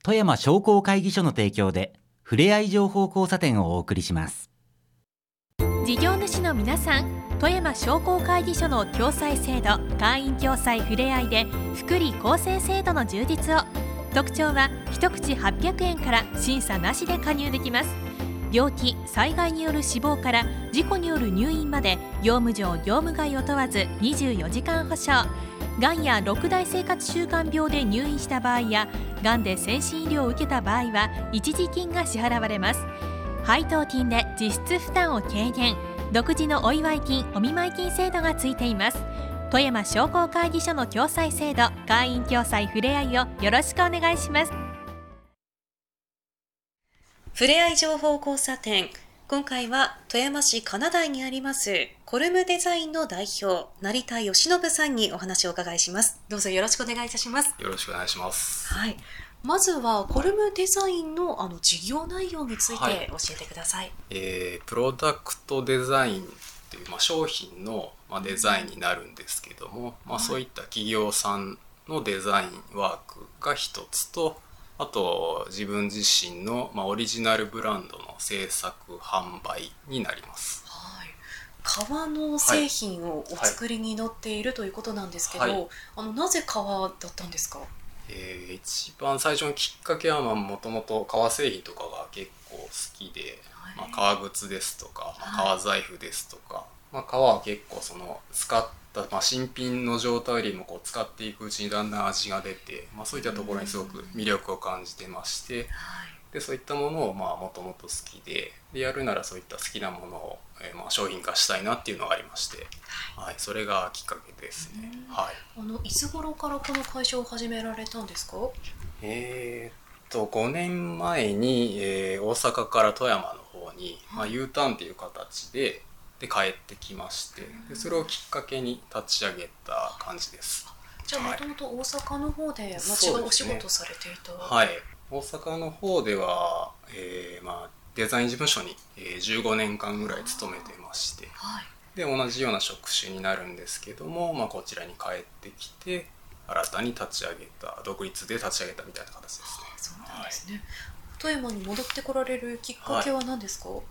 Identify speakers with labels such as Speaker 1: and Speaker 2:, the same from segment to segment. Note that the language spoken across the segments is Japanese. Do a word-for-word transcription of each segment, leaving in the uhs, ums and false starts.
Speaker 1: 富山商工会議所の提供でふれあい情報交差点をお送りします。
Speaker 2: 事業主の皆さん、富山商工会議所の共済制度、会員共済ふれあいで福利厚生制度の充実を。特徴は一口はっぴゃくえんから審査なしで加入できます。病気・災害による死亡から事故による入院まで業務上業務外を問わずにじゅうよじかん保証。がんやろく大生活習慣病で入院した場合やがんで先進医療を受けた場合は一時金が支払われます。配当金で実質負担を軽減。独自のお祝い金・お見舞い金制度がついています。富山商工会議所の共済制度、会員共済ふれあいをよろしくお願いします。
Speaker 3: ふれあい情報交差点、今回は富山市金台にありますコルムデザインの代表、成田義信さんにお話をお伺いします。どうぞよろしくお願いいたします。
Speaker 4: よろしくお願いします。
Speaker 3: はい、まずはコルムデザインのあの事業内容について教えてください。はい、
Speaker 4: えー、プロダクトデザインという、まあ、商品の、まあ、デザインになるんですけども、まあ、そういった企業さんのデザインワークが一つと、あと自分自身の、まあ、オリジナルブランドの制作販売になります。
Speaker 3: はい、革の製品をお作りになっているということなんですけど、はいはい、あのなぜ革だったんですか？
Speaker 4: えー、一番最初のきっかけはもともと革製品とかが結構好きで、はい、まあ、革靴ですとか、まあ、革財布ですとか、はい、まあ、革は結構その使った、まあ、新品の状態よりもこう使っていくうちにだんだん味が出て、まあ、そういったところにすごく魅力を感じてまして、でそういったものをもともと好きで、でやるならそういった好きなものを、えー、まあ商品化したいなっていうのがありまして、はい、それがきっかけですね。はい、
Speaker 3: あのいつ頃からこの会社を始められたんですか？
Speaker 4: えー、っとごねんまえに、えー、大阪から富山の方に、まあ、U ターンっていう形でで帰ってきまして、でそれをきっかけに立ち上げた感じです。
Speaker 3: じゃあもともと大阪の方で町がお仕事されていた、
Speaker 4: はい、大阪の方では、えーまあ、デザイン事務所に、えー、じゅうごねんかんぐらい勤めてまして、はい、で同じような職種になるんですけども、まあ、こちらに帰ってきて新たに立ち上げた、独立で立ち上げたみたいな形ですね。
Speaker 3: そうなんですね。はい、富山に戻ってこられるきっかけは何ですか？はい、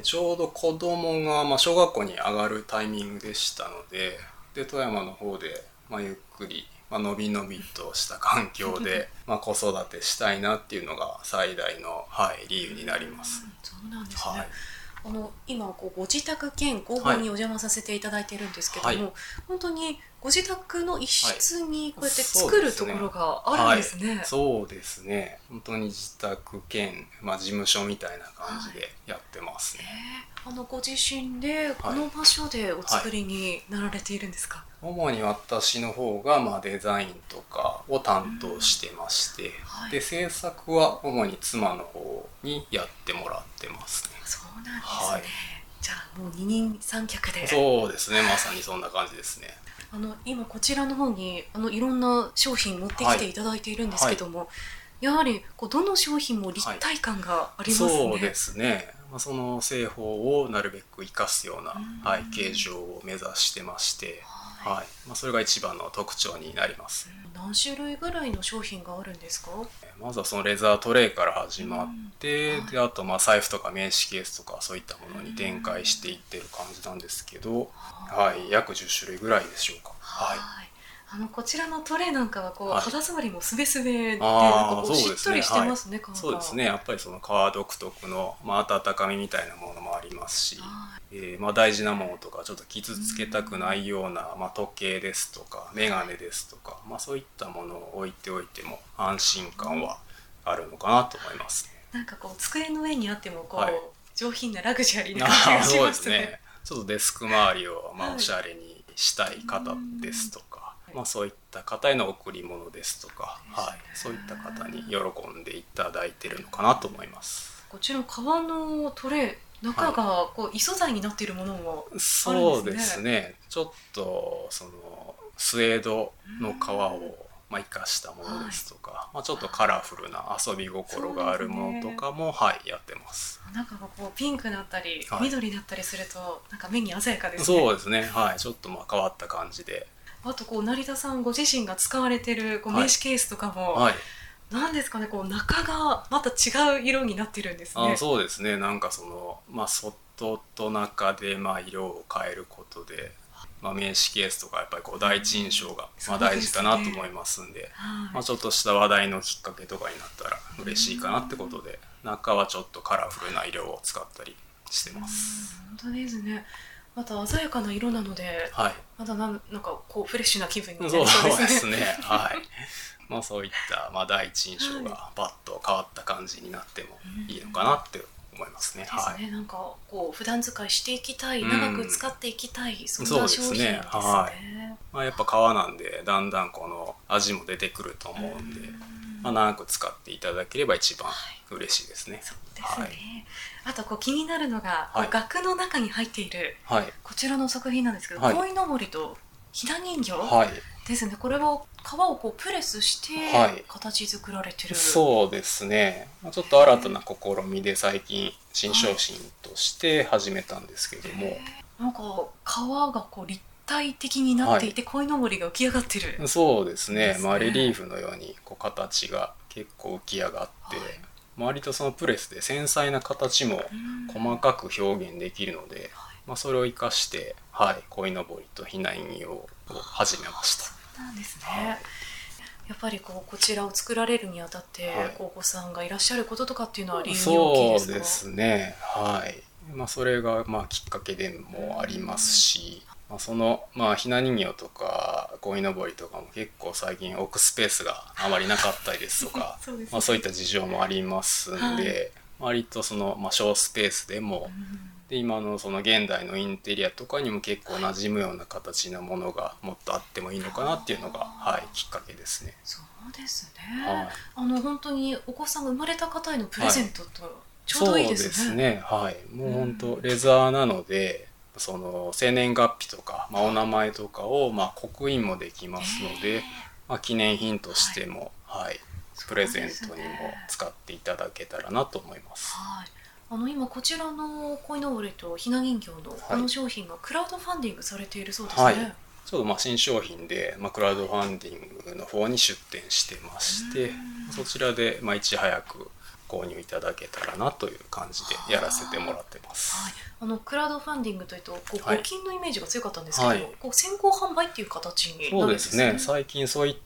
Speaker 4: ちょうど子供が、まあ、小学校に上がるタイミングでしたので、で富山の方で、まあ、ゆっくり、まあのびのびとした環境でまあ子育てしたいなっていうのが最大の、はい、理由になります。
Speaker 3: そうなんですね。
Speaker 4: はい、
Speaker 3: あの今こうご自宅兼工房にお邪魔させていただいているんですけども、はい、本当にご自宅の一室にこうやって作るところがあるんですね。
Speaker 4: はい、そうですね。本当に自宅兼、まあ、事務所みたいな感じでやってますね。
Speaker 3: はい、あのご自身でこの場所でお作りになられているんですか？
Speaker 4: はい、主に私の方が、まあ、デザインとかを担当してまして、はい、で制作は主に妻の方にやってもらってますね。
Speaker 3: そうなんですね。はい、じゃあもう二人三脚で。
Speaker 4: そうですね、まさにそんな感じですね。
Speaker 3: あの今こちらの方にあのいろんな商品持ってきていただいているんですけども、はいはい、やはりこうどの商品も立体感がありますね。はい、
Speaker 4: そうですね。まあ、その製法をなるべく生かすような、はい、形状を目指してまして、はいはい、まあ、それが一番の特徴になります。
Speaker 3: 何種類ぐらいの商品があるんですか？
Speaker 4: まずはそのレザートレイから始まって、はい、であとまあ財布とか名刺ケースとかそういったものに展開していってる感じなんですけど、はい、約じゅっしゅるいぐらいでしょうか。はい、
Speaker 3: あのこちらのトレイなんかはこう、はい、肌触りもすべすべでなんかこうしっとりしてますね。
Speaker 4: そうですね。やっぱりその革独特の、まあ、温かみみたいなものもありますし、えーまあ、大事なものとかちょっと傷つけたくないような、まあ、時計ですとかメガネですとか、まあ、そういったものを置いておいても安心感はあるのかなと思いますね。
Speaker 3: なんかこう机の上にあってもこう、はい、上品なラグジュアリーな感じがしますね。そうですね。
Speaker 4: ちょっとデスク周りを、まあ、おしゃれにしたい方ですとか、はい、まあ、そういった方への贈り物ですとか、はい、そういった方に喜んでいただいているのかなと思います。
Speaker 3: こちらの革のトレイ、中がこう異素材になっているものもあるんですね。
Speaker 4: そうですね。ちょっとそのスエードの革をまあ生かしたものですとか、はい、まあ、ちょっとカラフルな遊び心があるものとかも、ね、はい、やってます。
Speaker 3: 中がこうピンクだったり、はい、緑だったりするとなんか目に鮮やかですね。
Speaker 4: そうですね。はい、ちょっとまあ変わった感じで。
Speaker 3: あとこう成田さんご自身が使われているこう名刺ケースとかも、はいはい、 なんですかね、こう中がまた違う色になってるんですね。
Speaker 4: あそうですね。なんかその、まあ、外と中でまあ色を変えることで、まあ、名刺ケースとかやっぱりこう第一印象がまあ大事かなと思いますんで、
Speaker 3: はい、
Speaker 4: まあ、ちょっとした話題のきっかけとかになったら嬉しいかなってことで、中はちょっとカラフルな色を使ったりしてます。
Speaker 3: 本当ですね。また鮮やかな色なので、はい、またなんなんかこうフレッシュな気分になりそうですね。
Speaker 4: そうですね。はい。まあそういった、まあ、第一印象がバッと変わった感じになってもいいのかなって思いますね。
Speaker 3: そうですね。なんかこう普段使いしていきたい、長く使っていきたい、そんな商品ですね。そうですね。はい。
Speaker 4: まあやっぱ革なんでだんだんこの味も出てくると思うんで、まあ長く使っていただければ一番嬉しいですね。
Speaker 3: そうですね。はい、あとこう気になるのが、はい、額の中に入っている、はい、こちらの作品なんですけど、鯉のぼりとひな人形ですね。これは革をこうプレスして形作られてる、はい、
Speaker 4: そうですね。ちょっと新たな試みで最近新商品として始めたんですけども、
Speaker 3: なんか革がこう立体的になっていて、鯉のぼりが浮き上がってる。
Speaker 4: そうですね。まあレリーフのようにこう形が結構浮き上がって、はい、割とそのプレスで繊細な形も細かく表現できるので、まあ、それを生かして、はい、鯉のぼりとひな人形を始めました。
Speaker 3: そうなんですね。はい、やっぱりこうこちらを作られるにあたって、はい、お子さんがいらっしゃることとかっていうのは理由に大きいですか？
Speaker 4: そうですね。はい。まあ、それがまあきっかけでもありますし、まあ、そのまあひな人形とか鯉のぼりとかも結構最近置くスペースがあまりなかったりですとかそうですね。まあ、そういった事情もありますんで、はい、割とそのまあ小スペースでも、で今のその現代のインテリアとかにも結構馴染むような形のものがもっとあってもいいのかなっていうのが、はい、きっかけですね。
Speaker 3: そうですね。はい、あの本当にお子さんが生まれた方へのプレゼントと、はい、ちょうどいいですね。
Speaker 4: そうですね。はい。もう本当レザーなので、その生年月日とか、まあ、お名前とかをまあ刻印もできますので、まあ、記念品としても、はいはい、プレゼントにも使っていただけたらなと思います。
Speaker 3: はい、あの今こちらの鯉のぼりとひな人形のこの商品がクラウドファンディングされているそうですね。はい、
Speaker 4: ちょうどまあ新商品で、まあ、クラウドファンディングの方に出店してまして、そちらでまあいち早く購入いただけたらなという感じでやらせてもらってます。
Speaker 3: はい、あのクラウドファンディングというとこう募金のイメージが強かったんですけど、はい、こう先行販売っていう形になるんですね。
Speaker 4: そうですね。最近そういった、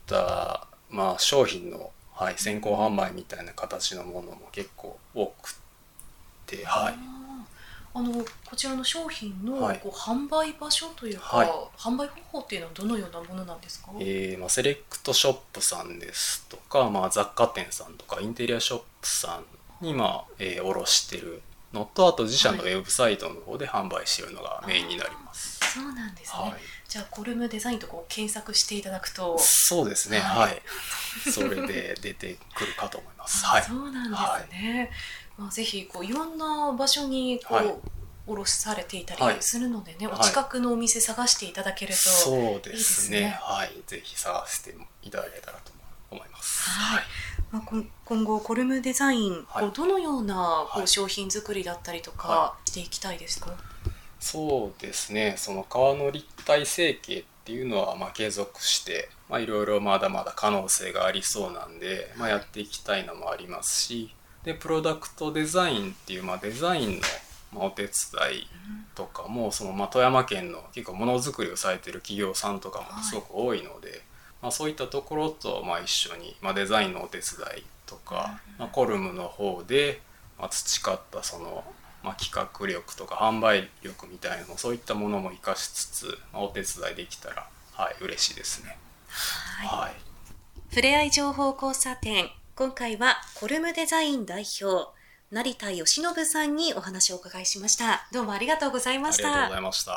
Speaker 4: まあ、商品の、はい、先行販売みたいな形のものも結構多くて、はい、
Speaker 3: あのこちらの商品の、はい、こう販売場所というか、はい、販売方法っていうのはどのようなものなんですか？
Speaker 4: えーまあ、セレクトショップさんですとか、まあ、雑貨店さんとかインテリアショップさんに、まあえー、卸してるのと、あと自社のウェブサイトの方で販売しているのがメインになります。
Speaker 3: そうなんですね。はい、じゃあコルムデザインとこう検索していただくと、
Speaker 4: そうですね。はい、はい、それで出てくるかと思います。はい、
Speaker 3: そうなんですね。はい、まあ、ぜひこういろんな場所にこう、はい、卸されていたりするのでね、はい、お近くのお店探していただけるといいですね。
Speaker 4: そうですね。はい、ぜひ探していただけたらと思います。
Speaker 3: はい。まあ、今後コルムデザイン、はい、こうどのようなこう商品作りだったりとかしていきたいですか？はい、
Speaker 4: そうですね。その革の立体成形っていうのはまあ継続して、まあ、いろいろまだまだ可能性がありそうなんで、まあ、やっていきたいのもありますし、でプロダクトデザインっていう、まあ、デザインのまあお手伝いとかも、そのまあ富山県の結構ものづくりをされてる企業さんとかもすごく多いので、はい、まあ、そういったところとまあ一緒に、まあ、デザインのお手伝いとか、まあ、コルムの方でまあ培ったその、まあ、企画力とか販売力みたいなの、そういったものも生かしつつ、まあ、お手伝いできたら、はい、嬉しいですね。
Speaker 3: はい、はい、ふれあい情報交差点、今回はコルムデザイン代表成田義信さんにお話をお伺いしました。どうもありがとうございました。
Speaker 4: ありがとうございました。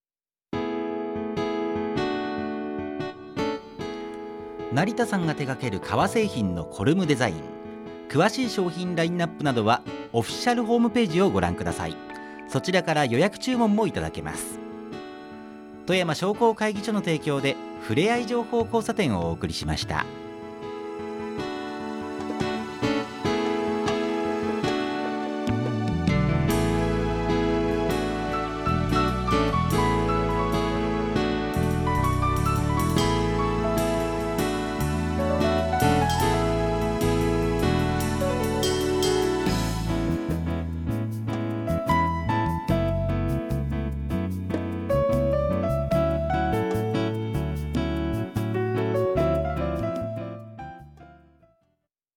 Speaker 1: 成田さんが手掛ける革製品のコルムデザイン、詳しい商品ラインナップなどはオフィシャルホームページをご覧ください。そちらから予約注文もいただけます。富山商工会議所の提供でふれあい情報交差点をお送りしました。